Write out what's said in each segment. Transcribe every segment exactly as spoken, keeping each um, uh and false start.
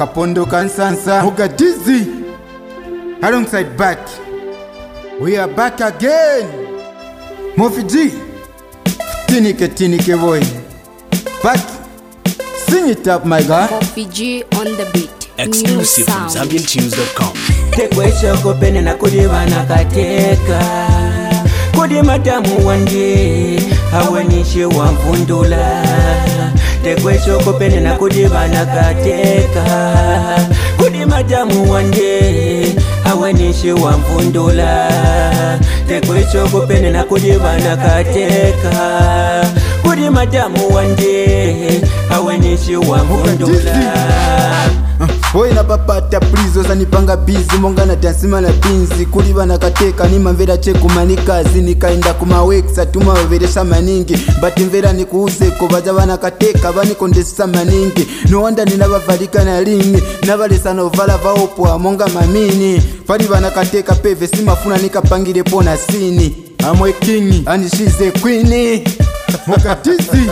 Kapondo Kansansa Mugadizi alongside back. We are back again. Mofi G Tinike Tinike boy. Back. Sing it up my guy. Mofi G on the beat. Exclusive from Zambian Tunes dot com. Tekwesho kopene na kudiva na kateka Kudi matamu wanje Hawanishi wa mfundula Tekwesho kopene na kudiva na kateka Kudi matamu wanje Hawanishi wa mfundula Tekwesho kopene na kudiva na kateka Kudi matamu wanje Hawanishi wa mfundula Hoi na papata prizo zanipanga busy monga na dansima na pinzi kuli bana kateka ni mvera cheku manikazi nikaenda kuma wexa tuma weresha maningi but mvera nikuuze ko baja bana kateka bani kondesa maningi no wonder ninabavalika na lingi nabalesa no vala vaopwa monga mamini fali bana kateka peve simafuna nikapangire pona sini amwe king and she's a queen Mugadizi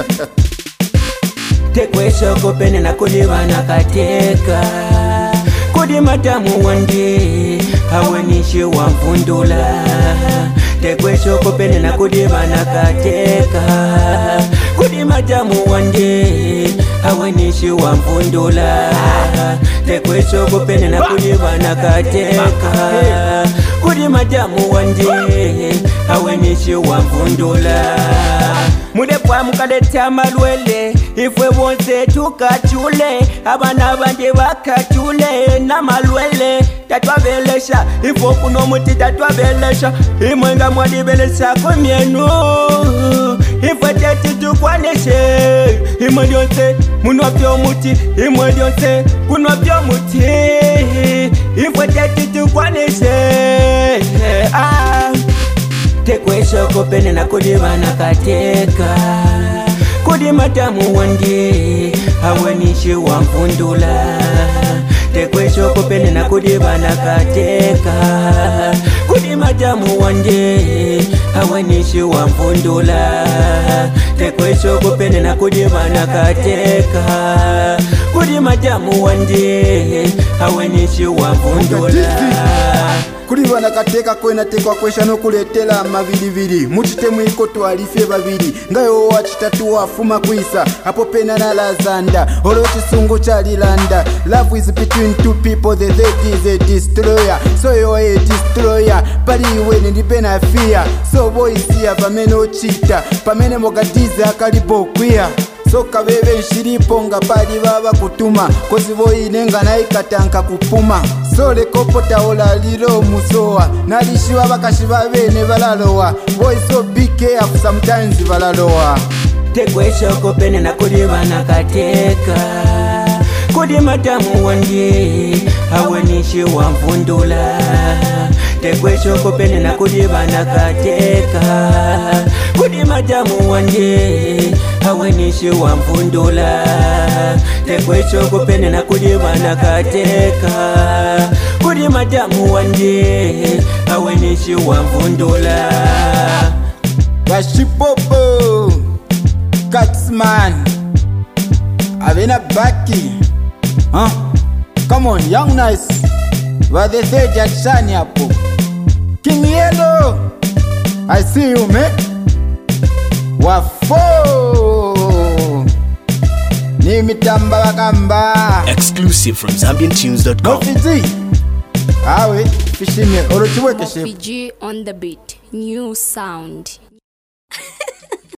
Tekwesho kopene na kudiva na kateka Kudi matamu wande Hawanishi wa mfundula Tekwesho kopene na kudiva na kateka Kudi matamu wande Hawanishi wa mfundula Tekwesho kopene na kudiva na kateka Kudi matamu wande Hawanishi wa mfundula Mudepwa mukadeta malwele Ifwe bonse tukachule Abana bande bakachule Na malwele Tatwabelesha Ifo kuno muti tatwabelesha Imwenga mwadibelesha komienu Ifwe teti tukwaneshe Imwe dionse Munwapyo muti Imwe dionse Kunwapyo muti Ifwe teti tukwaneshe Ah Tekwesho kopene na kudiva na kateka Kudi matamu wande Hawanishi wa mfundula Tekwesho kopene na kudiva na kateka Kudi matamu wande Hawanishi wa mfundula Tekwesho kopene na kudiva na kateka Kudi matamu wande Hawanishi wa mfundula Kuli bana kateka kwena tekwa kwesha no kuletela mavilivili Muchite mwiko tuwalifye babili Ngayo wachitatu wafuma kuisa Hapo pena na lazanda Olo chisungu chalilanda Love is between two people. The third is a destroyer. So you are a destroyer Pali iwe nilipena fear. So boys here pamene ochita Pamene Mugadizi akalipo kwia So kabebe nshiripo nga pali baba kutuma Kozi boyi nenga na ikatanka kupuma So lekopo taola lilo musoa Nalishiwa bakashiba bene balaloa Boy so be careful sometimes balaloa Tekwesho kopene na kudiva na kateka Kudi matamu wande Hawanishi wa mfundula Tekwesho kopene na kudiva na kateka Kudi matamu wande Hawanishi wa mfundula Tekwesho kopene na kudiva na kateka Kudi matamu wande Hawanishi wa mfundula Gashipopo Catsman Avena Baki Huh? Come on, young nice What they say Jackshani hapo King Yellow I see you man Wafo Ni mitamba wakamba Exclusive from Zambian Tunes dot com. Mofi G Awe, fishime, orochiweke shepu Mofi G on the beat. New sound.